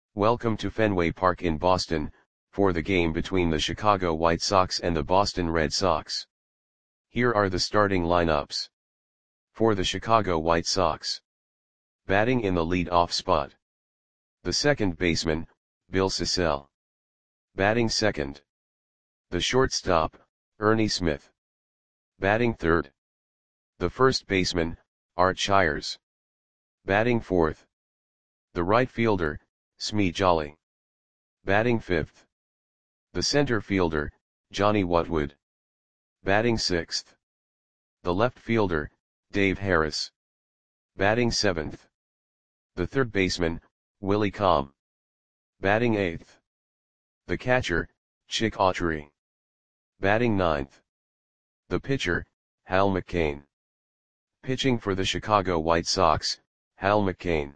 Welcome to Fenway Park in Boston, for the game between the Chicago White Sox and the Boston Red Sox. Here are the starting lineups. For the Chicago White Sox. Batting in the lead-off spot. The second baseman, Bill Sissell. Batting second. The shortstop, Ernie Smith. Batting third. The first baseman, Art Shires. Batting fourth. The right fielder, Smee Jolly. Batting fifth. The center fielder, Johnny Whatwood. Batting sixth. The left fielder, Dave Harris. Batting seventh. The third baseman, Willie Comm. Batting eighth. The catcher, Chick Autry. Batting ninth. The pitcher, Hal McCain. Pitching for the Chicago White Sox, Hal McCain.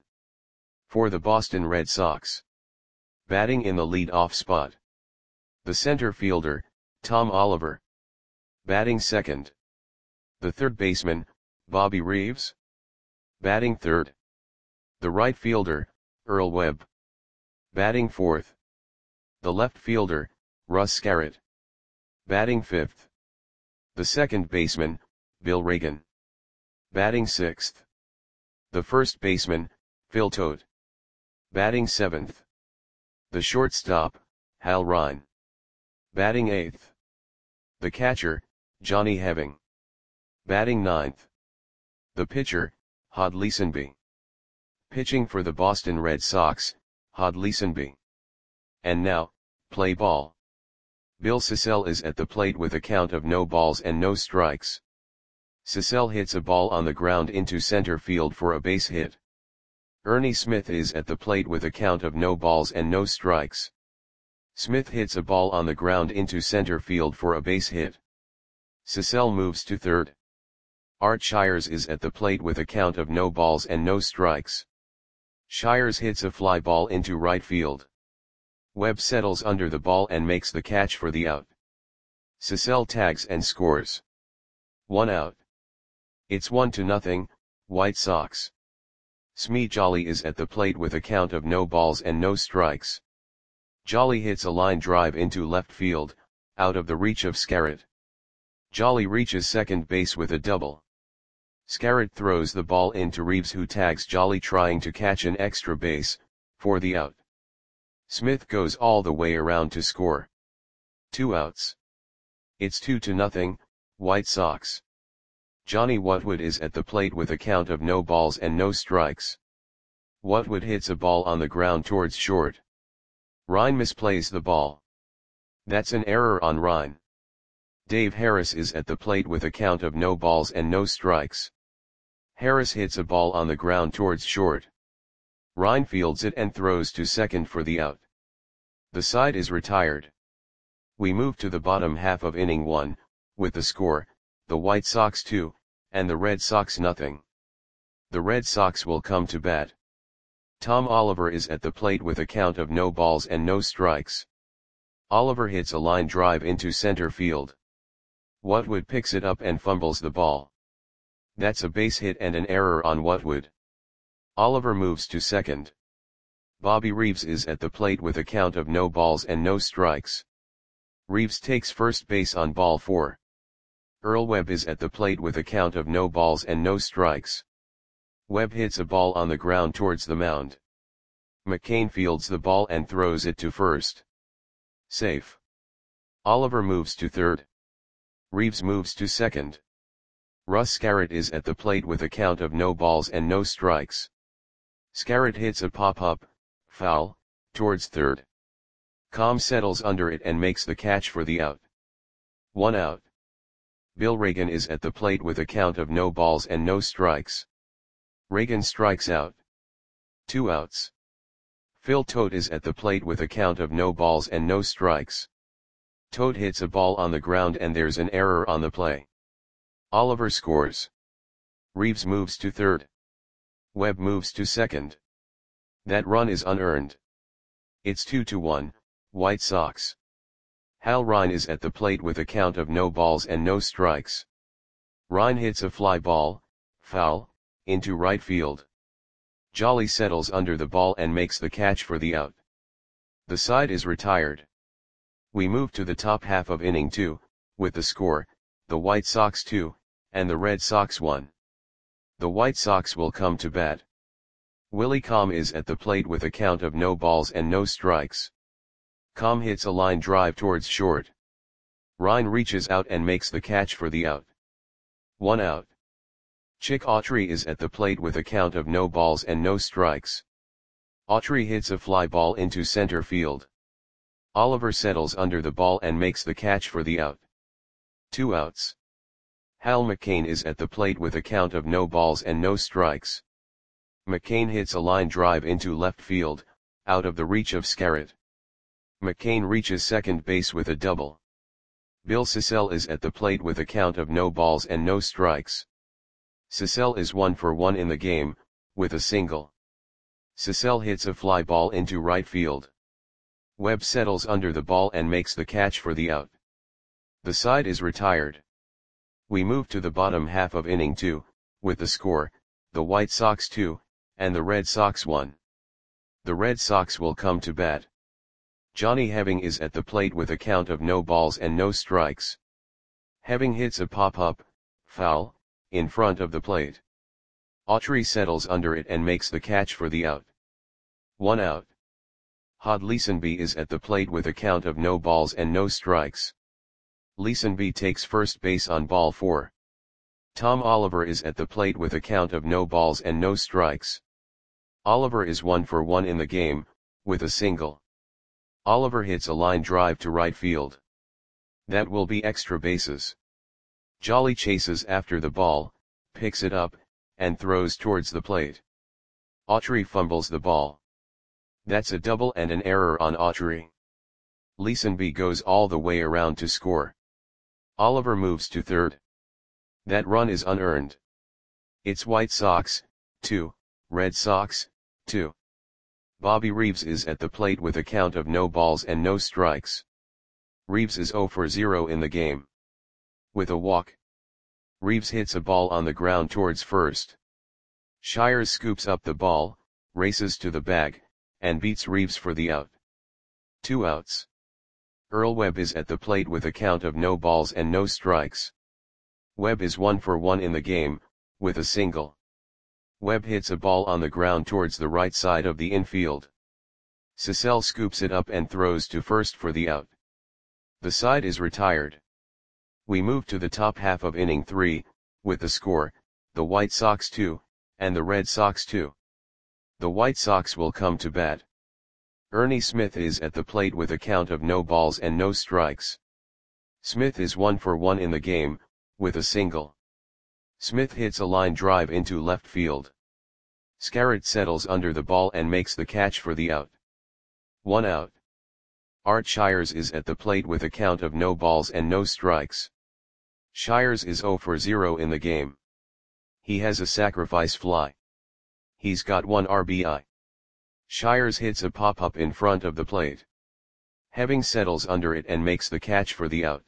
For the Boston Red Sox. Batting in the lead-off spot. The center fielder, Tom Oliver. Batting second. The third baseman, Bobby Reeves. Batting third. The right fielder, Earl Webb. Batting fourth. The left fielder, Russ Scarrett. Batting fifth. The second baseman, Bill Reagan. Batting sixth. The first baseman, Phil Todt. Batting seventh. The shortstop, Hal Ryan. Batting eighth. The catcher, Johnny Heving. Batting ninth. The pitcher, Hod Leesonby. Pitching for the Boston Red Sox, Hod Leesonby. And now, play ball. Bill Sissell is at the plate with a count of no balls and no strikes. Sissell hits a ball on the ground into center field for a base hit. Ernie Smith is at the plate with a count of no balls and no strikes. Smith hits a ball on the ground into center field for a base hit. Sissell moves to third. Art Shires is at the plate with a count of no balls and no strikes. Shires hits a fly ball into right field. Webb settles under the ball and makes the catch for the out. Sissell tags and scores. 1 out. It's 1-0, White Sox. Smee Jolly is at the plate with a count of no balls and no strikes. Jolly hits a line drive into left field, out of the reach of Scarrett. Jolly reaches second base with a double. Scarrett throws the ball into Reeves, who tags Jolly trying to catch an extra base, for the out. Smith goes all the way around to score. 2 outs. It's 2-0, White Sox. Johnny Whatwood is at the plate with a count of no balls and no strikes. Whatwood hits a ball on the ground towards short. Ryan misplays the ball. That's an error on Ryan. Dave Harris is at the plate with a count of no balls and no strikes. Harris hits a ball on the ground towards short. Ryan fields it and throws to second for the out. The side is retired. We move to the bottom half of inning 1, with the score, the White Sox 2, and the Red Sox 0. The Red Sox will come to bat. Tom Oliver is at the plate with a count of no balls and no strikes. Oliver hits a line drive into center field. Whatwood picks it up and fumbles the ball. That's a base hit and an error on Whatwood. Oliver moves to second. Bobby Reeves is at the plate with a count of no balls and no strikes. Reeves takes first base on ball 4. Earl Webb is at the plate with a count of no balls and no strikes. Webb hits a ball on the ground towards the mound. McCain fields the ball and throws it to first. Safe. Oliver moves to third. Reeves moves to second. Russ Scarrett is at the plate with a count of no balls and no strikes. Scarrett hits a pop-up, foul, towards third. Comm settles under it and makes the catch for the out. 1 out. Bill Reagan is at the plate with a count of no balls and no strikes. Reagan strikes out. 2 outs. Phil Todt is at the plate with a count of no balls and no strikes. Todt hits a ball on the ground and there's an error on the play. Oliver scores. Reeves moves to third. Webb moves to second. That run is unearned. It's 2-1, White Sox. Hal Ryan is at the plate with a count of no balls and no strikes. Ryan hits a fly ball, foul, into right field. Jolly settles under the ball and makes the catch for the out. The side is retired. We move to the top half of inning 2, with the score, the White Sox 2, and the Red Sox 1. The White Sox will come to bat. Willie Comm is at the plate with a count of no balls and no strikes. Comm hits a line drive towards short. Ryan reaches out and makes the catch for the out. 1 out. Chick Autry is at the plate with a count of no balls and no strikes. Autry hits a fly ball into center field. Oliver settles under the ball and makes the catch for the out. 2 outs. Hal McCain is at the plate with a count of no balls and no strikes. McCain hits a line drive into left field, out of the reach of Scarrett. McCain reaches second base with a double. Bill Sissell is at the plate with a count of no balls and no strikes. Sissell is 1 for 1 in the game, with a single. Sissell hits a fly ball into right field. Webb settles under the ball and makes the catch for the out. The side is retired. We move to the bottom half of inning 2, with the score, the White Sox 2, and the Red Sox 1. The Red Sox will come to bat. Johnny Heving is at the plate with a count of no balls and no strikes. Heving hits a pop-up, foul, in front of the plate. Autry settles under it and makes the catch for the out. 1 out. Hod Leesonby is at the plate with a count of no balls and no strikes. Leesonby takes first base on ball 4. Tom Oliver is at the plate with a count of no balls and no strikes. Oliver is 1 for 1 in the game, with a single. Oliver hits a line drive to right field. That will be extra bases. Jolly chases after the ball, picks it up, and throws towards the plate. Autry fumbles the ball. That's a double and an error on Autry. Leesonby goes all the way around to score. Oliver moves to third. That run is unearned. It's White Sox, 2, Red Sox, 2. Bobby Reeves is at the plate with a count of no balls and no strikes. Reeves is 0 for 0 in the game. With a walk. Reeves hits a ball on the ground towards first. Shires scoops up the ball, races to the bag, and beats Reeves for the out. 2 outs. Earl Webb is at the plate with a count of no balls and no strikes. Webb is 1 for 1 in the game, with a single. Webb hits a ball on the ground towards the right side of the infield. Sissell scoops it up and throws to first for the out. The side is retired. We move to the top half of inning 3, with the score, the White Sox 2, and the Red Sox 2. The White Sox will come to bat. Ernie Smith is at the plate with a count of no balls and no strikes. Smith is 1 for 1 in the game, with a single. Smith hits a line drive into left field. Scarrett settles under the ball and makes the catch for the out. 1 out. Art Shires is at the plate with a count of no balls and no strikes. Shires is 0 for 0 in the game. He has a sacrifice fly. He's got 1 RBI. Shires hits a pop-up in front of the plate. Heving settles under it and makes the catch for the out.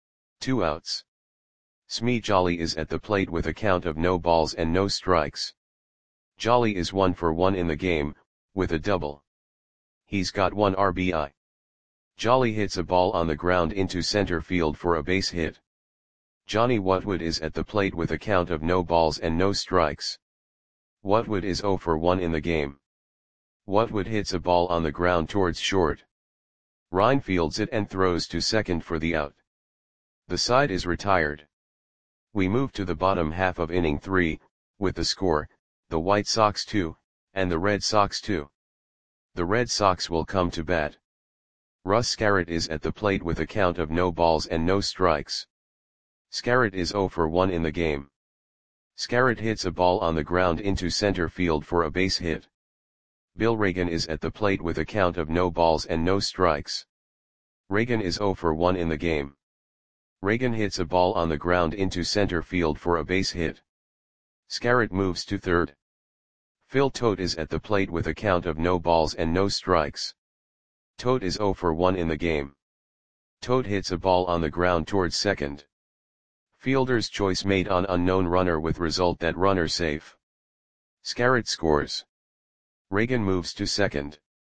2 outs. Smee Jolly is at the plate with a count of no balls and no strikes. Jolly is 1 for 1 in the game, with a double. He's got 1 RBI. Jolly hits a ball on the ground into center field for a base hit. Johnny Whatwood is at the plate with a count of no balls and no strikes. Whatwood is 0 for 1 in the game. Whatwood hits a ball on the ground towards short. Ryan fields it and throws to second for the out. The side is retired. We move to the bottom half of inning 3, with the score, the White Sox 2, and the Red Sox 2. The Red Sox will come to bat. Russ Scarrett is at the plate with a count of no balls and no strikes. Scarrett is 0 for 1 in the game. Scarrett hits a ball on the ground into center field for a base hit. Bill Reagan is at the plate with a count of no balls and no strikes. Reagan is 0 for 1 in the game. Reagan hits a ball on the ground into center field for a base hit. Scarrett moves to third. Phil Tote is at the plate with a count of no balls and no strikes. Tote is 0 for 1 in the game. Tote hits a ball on the ground towards second. Fielder's choice made on unknown runner with result that runner safe. Scarrett scores. Reagan moves to second.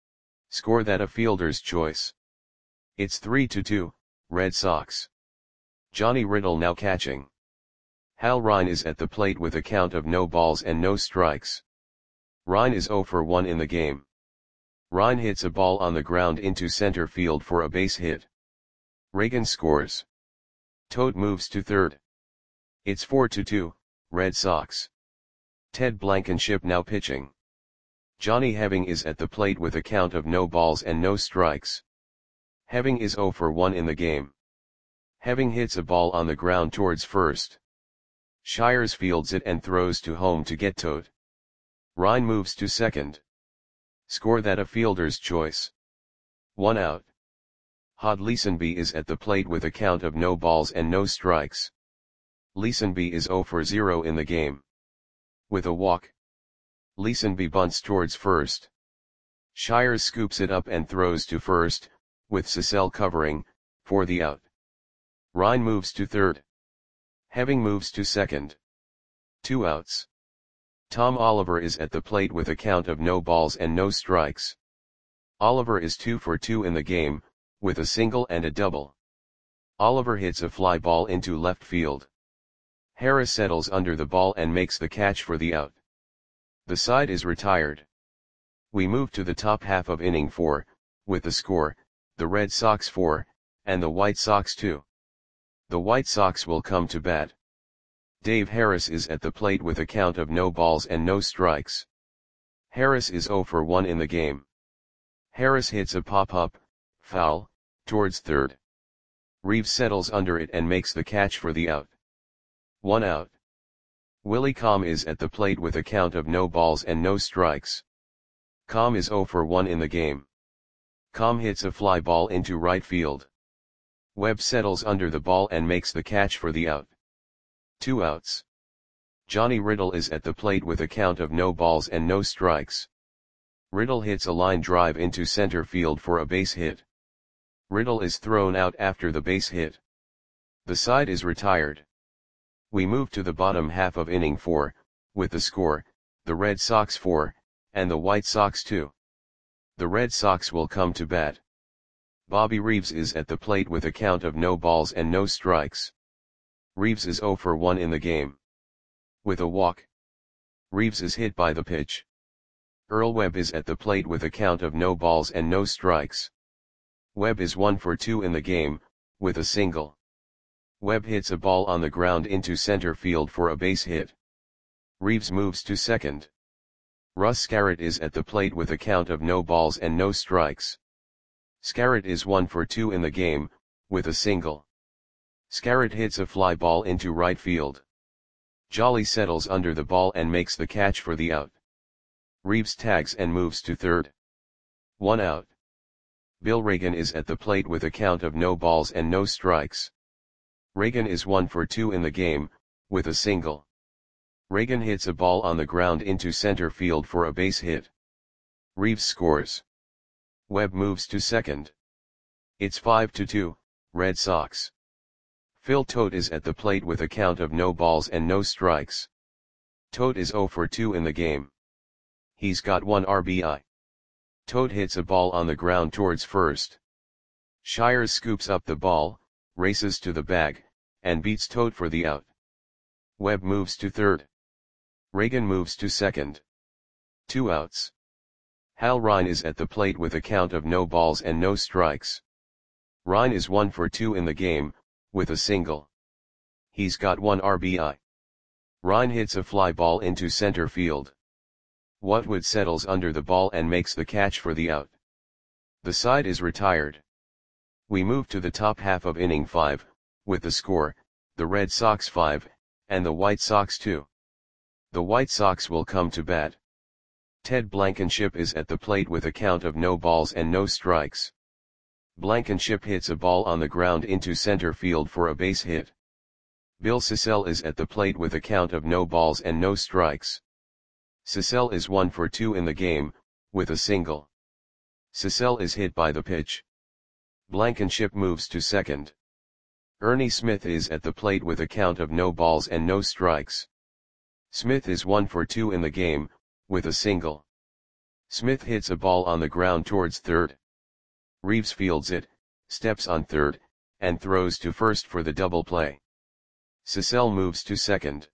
Score that a fielder's choice. It's 3-2, Red Sox. Johnny Riddle now catching. Hal Ryan is at the plate with a count of no balls and no strikes. Ryan is 0 for 1 in the game. Ryan hits a ball on the ground into center field for a base hit. Reagan scores. Toad moves to third. It's 4-2, Red Sox. Ted Blankenship now pitching. Johnny Heving is at the plate with a count of no balls and no strikes. Heving is 0 for 1 in the game. Heving hits a ball on the ground towards first. Shires fields it and throws to home to get Toad. Ryan moves to second. Score that a fielder's choice. 1 out. Hod Leesenby is at the plate with a count of no balls and no strikes. Leesenby is 0 for 0 in the game. With a walk. Leesenby bunts towards first. Shires scoops it up and throws to first, with Cecil covering, for the out. Ryan moves to third. Heving moves to second. 2 outs. Tom Oliver is at the plate with a count of no balls and no strikes. Oliver is 2 for 2 in the game, with a single and a double. Oliver hits a fly ball into left field. Harris settles under the ball and makes the catch for the out. The side is retired. We move to the top half of inning 4, with the score, the Red Sox 4, and the White Sox 2. The White Sox will come to bat. Dave Harris is at the plate with a count of no balls and no strikes. Harris is 0 for 1 in the game. Harris hits a pop-up, foul, towards third. Reeves settles under it and makes the catch for the out. 1 out. Willie Comm is at the plate with a count of no balls and no strikes. Comm is 0 for 1 in the game. Comm hits a fly ball into right field. Webb settles under the ball and makes the catch for the out. 2 outs. Johnny Riddle is at the plate with a count of no balls and no strikes. Riddle hits a line drive into center field for a base hit. Riddle is thrown out after the base hit. The side is retired. We move to the bottom half of inning 4, with the score, the Red Sox 4, and the White Sox 2. The Red Sox will come to bat. Bobby Reeves is at the plate with a count of no balls and no strikes. Reeves is 0 for 1 in the game. With a walk. Reeves is hit by the pitch. Earl Webb is at the plate with a count of no balls and no strikes. Webb is 1 for 2 in the game, with a single. Webb hits a ball on the ground into center field for a base hit. Reeves moves to second. Russ Scarrett is at the plate with a count of no balls and no strikes. Scarrett is 1 for 2 in the game, with a single. Scarrett hits a fly ball into right field. Jolly settles under the ball and makes the catch for the out. Reeves tags and moves to third. 1 out. Bill Reagan is at the plate with a count of no balls and no strikes. Reagan is 1 for 2 in the game, with a single. Reagan hits a ball on the ground into center field for a base hit. Reeves scores. Webb moves to second. It's 5-2, Red Sox. Phil Tote is at the plate with a count of no balls and no strikes. Tote is 0 for 2 in the game. He's got 1 RBI. Tote hits a ball on the ground towards first. Shires scoops up the ball, races to the bag, and beats Tote for the out. Webb moves to third. Reagan moves to second. 2 outs. Hal Ryan is at the plate with a count of no balls and no strikes. Ryan is 1 for 2 in the game, with a single. He's got 1 RBI. Ryan hits a fly ball into center field. Whatwood settles under the ball and makes the catch for the out. The side is retired. We move to the top half of inning 5, with the score, the Red Sox 5, and the White Sox 2. The White Sox will come to bat. Ted Blankenship is at the plate with a count of no balls and no strikes. Blankenship hits a ball on the ground into center field for a base hit. Bill Cecil is at the plate with a count of no balls and no strikes. Cecil is 1 for 2 in the game, with a single. Cecil is hit by the pitch. Blankenship moves to second. Ernie Smith is at the plate with a count of no balls and no strikes. Smith is 1 for 2 in the game, with a single. Smith hits a ball on the ground towards third. Reeves fields it, steps on third, and throws to first for the double play. Cecil moves to second.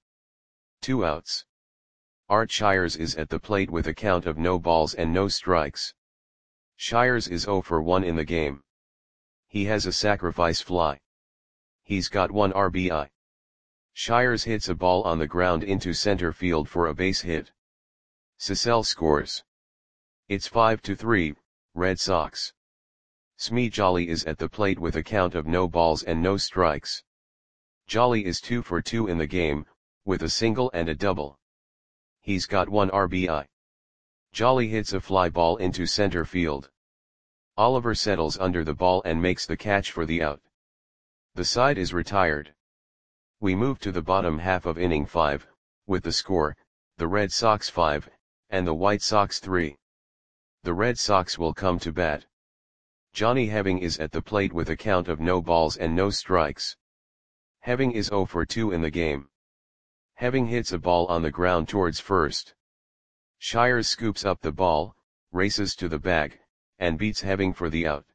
2 outs. Art Shires is at the plate with a count of no balls and no strikes. Shires is 0 for 1 in the game. He has a sacrifice fly. He's got 1 RBI. Shires hits a ball on the ground into center field for a base hit. Cecil scores. It's 5-3, Red Sox. Smee Jolly is at the plate with a count of no balls and no strikes. Jolly is 2 for 2 in the game, with a single and a double. He's got 1 RBI. Jolly hits a fly ball into center field. Oliver settles under the ball and makes the catch for the out. The side is retired. We move to the bottom half of inning 5, with the score, the Red Sox 5, and the White Sox 3. The Red Sox will come to bat. Johnny Heving is at the plate with a count of no balls and no strikes. Heving is 0 for 2 in the game. Heving hits a ball on the ground towards first. Shires scoops up the ball, races to the bag, and beats Heving for the out.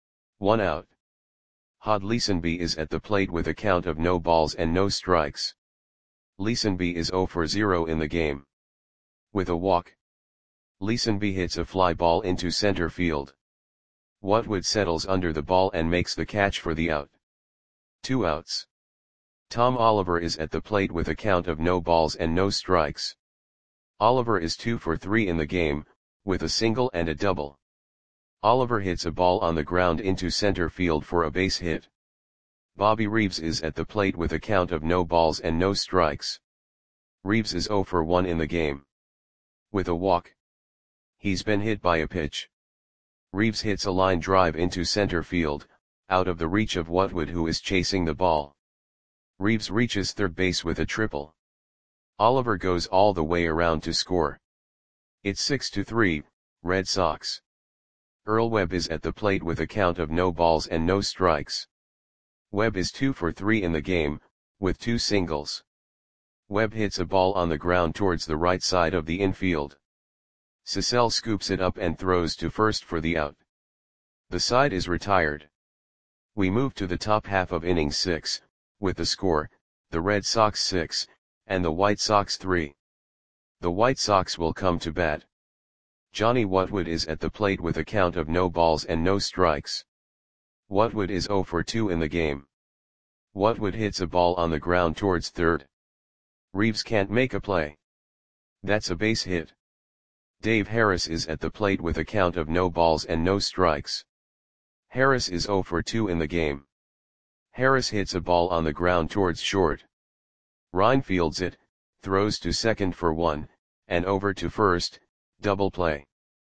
1 out. Hod Leesenby is at the plate with a count of no balls and no strikes. Leesenby is 0 for 0 in the game. With a walk, Leesenby hits a fly ball into center field. Whatwood settles under the ball and makes the catch for the out. 2 outs. Tom Oliver is at the plate with a count of no balls and no strikes. Oliver is 2 for 3 in the game, with a single and a double. Oliver hits a ball on the ground into center field for a base hit. Bobby Reeves is at the plate with a count of no balls and no strikes. Reeves is 0 for 1 in the game. With a walk, he's been hit by a pitch. Reeves hits a line drive into center field, out of the reach of Whatwood, who is chasing the ball. Reeves reaches third base with a triple. Oliver goes all the way around to score. It's 6-3, Red Sox. Earl Webb is at the plate with a count of no balls and no strikes. Webb is 2 for 3 in the game, with 2 singles. Webb hits a ball on the ground towards the right side of the infield. Cecil scoops it up and throws to first for the out. The side is retired. We move to the top half of inning 6, with the score, the Red Sox 6, and the White Sox 3. The White Sox will come to bat. Johnny Whatwood is at the plate with a count of no balls and no strikes. Whatwood is 0 for 2 in the game. Whatwood hits a ball on the ground towards third. Reeves can't make a play. That's a base hit. Dave Harris is at the plate with a count of no balls and no strikes. Harris is 0 for 2 in the game. Harris hits a ball on the ground towards short. Ryan fields it, throws to second for 1, and over to first, double play.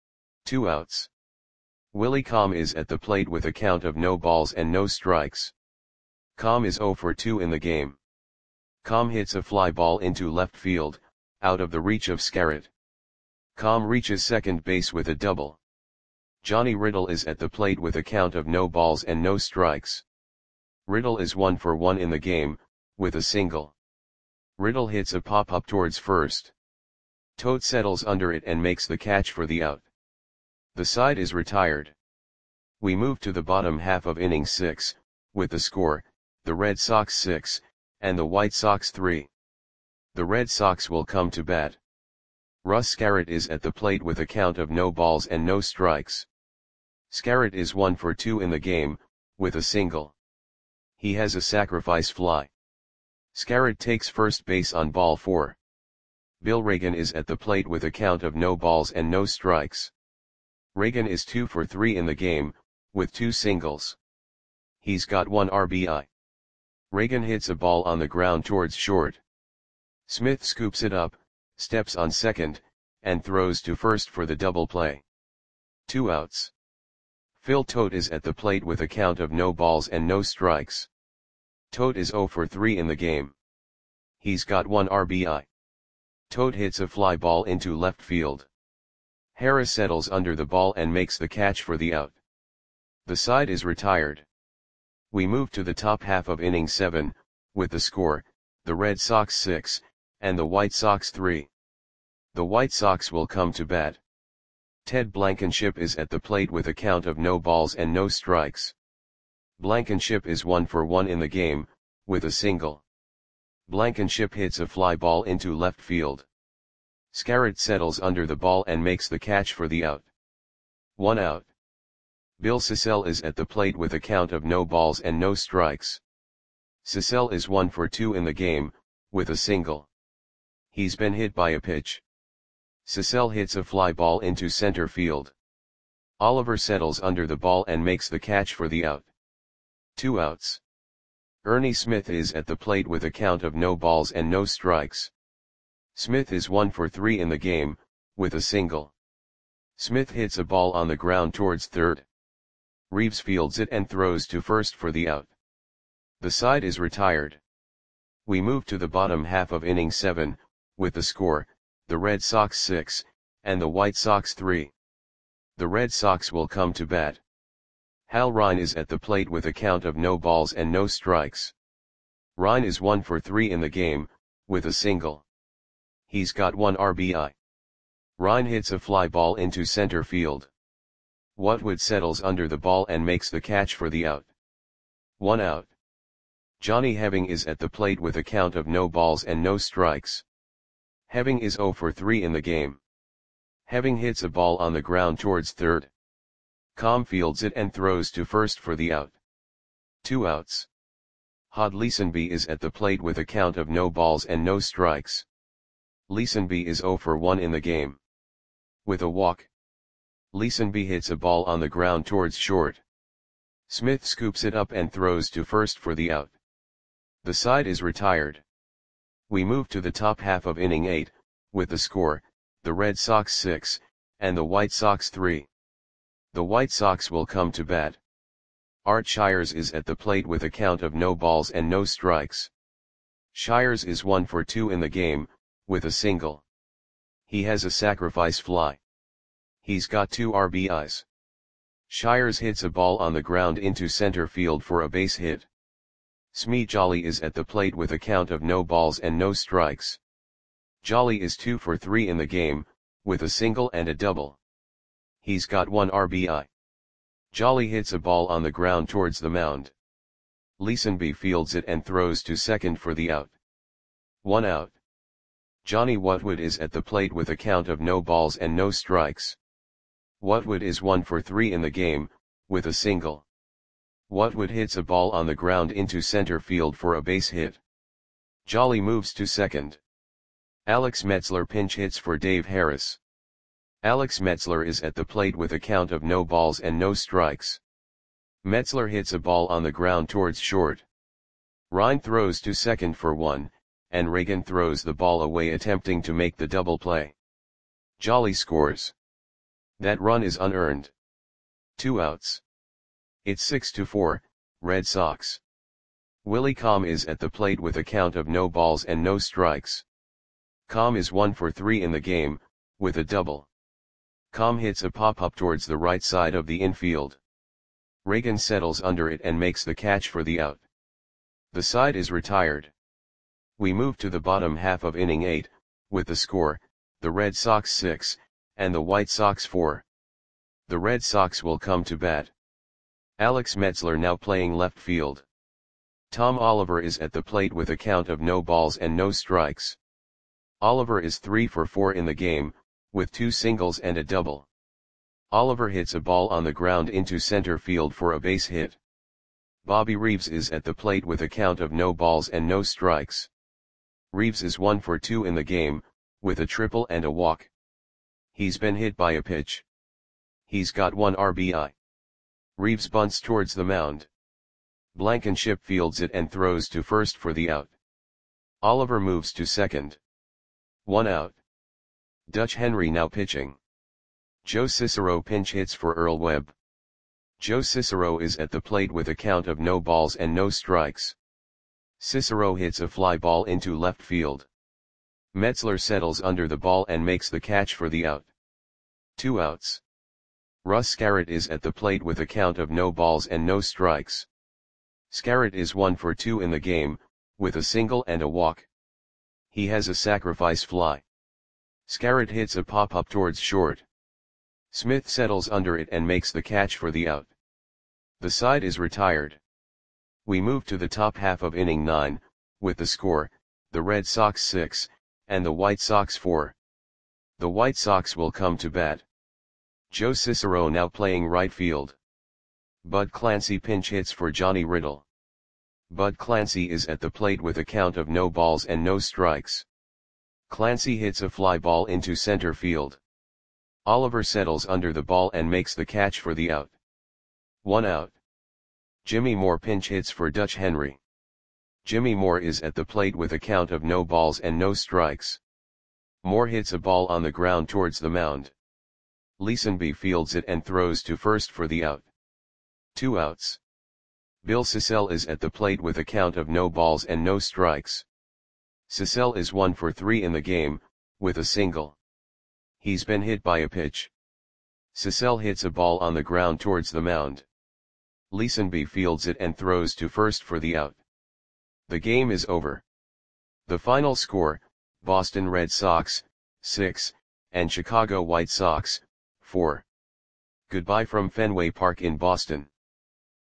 2 outs. Willie Comm is at the plate with a count of no balls and no strikes. Comm is 0 for 2 in the game. Comm hits a fly ball into left field, out of the reach of Scarrett. Comm reaches second base with a double. Johnny Riddle is at the plate with a count of no balls and no strikes. Riddle is 1 for 1 in the game, with a single. Riddle hits a pop-up towards first. Tote settles under it and makes the catch for the out. The side is retired. We move to the bottom half of inning 6, with the score, the Red Sox 6, and the White Sox 3. The Red Sox will come to bat. Russ Scarrett is at the plate with a count of no balls and no strikes. Scarrett is 1 for 2 in the game, with a single. He has a sacrifice fly. Scarrett takes first base on ball 4. Bill Reagan is at the plate with a count of no balls and no strikes. Reagan is 2 for 3 in the game, with 2 singles. He's got 1 RBI. Reagan hits a ball on the ground towards short. Smith scoops it up, steps on second, and throws to first for the double play. 2 outs. Phil Tote is at the plate with a count of no balls and no strikes. Tote is 0 for 3 in the game. He's got 1 RBI. Tote hits a fly ball into left field. Harris settles under the ball and makes the catch for the out. The side is retired. We move to the top half of inning 7, with the score, the Red Sox 6, and the White Sox 3. The White Sox will come to bat. Ted Blankenship is at the plate with a count of no balls and no strikes. Blankenship is 1 for 1 in the game, with a single. Blankenship hits a fly ball into left field. Scarrett settles under the ball and makes the catch for the out. 1 out. Bill Sissell is at the plate with a count of no balls and no strikes. Sissell is 1 for 2 in the game, with a single. He's been hit by a pitch. Sissell hits a fly ball into center field. Oliver settles under the ball and makes the catch for the out. 2 outs. Ernie Smith is at the plate with a count of no balls and no strikes. Smith is 1 for 3 in the game, with a single. Smith hits a ball on the ground towards third. Reeves fields it and throws to first for the out. The side is retired. We move to the bottom half of inning 7, with the score, the Red Sox 6, and the White Sox 3. The Red Sox will come to bat. Hal Ryan is at the plate with a count of no balls and no strikes. Ryan is 1 for 3 in the game, with a single. He's got 1 RBI. Ryan hits a fly ball into center field. Whatwood settles under the ball and makes the catch for the out. 1 out. Johnny Heving is at the plate with a count of no balls and no strikes. Heving is 0 for 3 in the game. Heving hits a ball on the ground towards third. Com fields it and throws to first for the out. 2 outs. Hod Leesenby is at the plate with a count of no balls and no strikes. Leesenby is 0 for 1 in the game. With a walk. Leesenby hits a ball on the ground towards short. Smith scoops it up and throws to first for the out. The side is retired. We move to the top half of inning 8, with the score, the Red Sox 6, and the White Sox 3. The White Sox will come to bat. Art Shires is at the plate with a count of no balls and no strikes. Shires is 1 for 2 in the game, with a single. He has a sacrifice fly. He's got 2 RBIs. Shires hits a ball on the ground into center field for a base hit. Smee Jolly is at the plate with a count of no balls and no strikes. Jolly is 2 for 3 in the game, with a single and a double. He's got 1 RBI. Jolly hits a ball on the ground towards the mound. Leesenby fields it and throws to second for the out. 1 out. Johnny Whatwood is at the plate with a count of no balls and no strikes. Whatwood is 1 for 3 in the game, with a single. Whatwood hits a ball on the ground into center field for a base hit. Jolly moves to second. Alex Metzler pinch hits for Dave Harris. Alex Metzler is at the plate with a count of no balls and no strikes. Metzler hits a ball on the ground towards short. Ryan throws to second for 1, and Reagan throws the ball away attempting to make the double play. Jolly scores. That run is unearned. 2 outs. It's 6-4, Red Sox. Willie Com is at the plate with a count of no balls and no strikes. Com is 1 for 3 in the game, with a double. Com hits a pop-up towards the right side of the infield. Reagan settles under it and makes the catch for the out. The side is retired. We move to the bottom half of inning 8, with the score, the Red Sox 6, and the White Sox 4. The Red Sox will come to bat. Alex Metzler now playing left field. Tom Oliver is at the plate with a count of no balls and no strikes. Oliver is 3 for 4 in the game, with 2 singles and a double. Oliver hits a ball on the ground into center field for a base hit. Bobby Reeves is at the plate with a count of no balls and no strikes. Reeves is 1 for 2 in the game, with a triple and a walk. He's been hit by a pitch. He's got 1 RBI. Reeves bunts towards the mound. Blankenship fields it and throws to first for the out. Oliver moves to second. 1 out. Dutch Henry now pitching. Joe Cicero pinch hits for Earl Webb. Joe Cicero is at the plate with a count of no balls and no strikes. Cicero hits a fly ball into left field. Metzler settles under the ball and makes the catch for the out. 2 outs. Russ Scarrett is at the plate with a count of no balls and no strikes. Scarrett is 1 for 2 in the game, with a single and a walk. He has a sacrifice fly. Scarrett hits a pop-up towards short. Smith settles under it and makes the catch for the out. The side is retired. We move to the top half of inning 9, with the score, the Red Sox 6, and the White Sox 4. The White Sox will come to bat. Joe Cicero now playing right field. Bud Clancy pinch hits for Johnny Riddle. Bud Clancy is at the plate with a count of no balls and no strikes. Clancy hits a fly ball into center field. Oliver settles under the ball and makes the catch for the out. 1 out. Jimmy Moore pinch hits for Dutch Henry. Jimmy Moore is at the plate with a count of no balls and no strikes. Moore hits a ball on the ground towards the mound. Leesonby fields it and throws to first for the out. 2 outs. Bill Sissell is at the plate with a count of no balls and no strikes. Sissell is 1 for 3 in the game, with a single. He's been hit by a pitch. Sissell hits a ball on the ground towards the mound. Leesonby fields it and throws to first for the out. The game is over. The final score, Boston Red Sox, 6, and Chicago White Sox, 4. Goodbye from Fenway Park in Boston.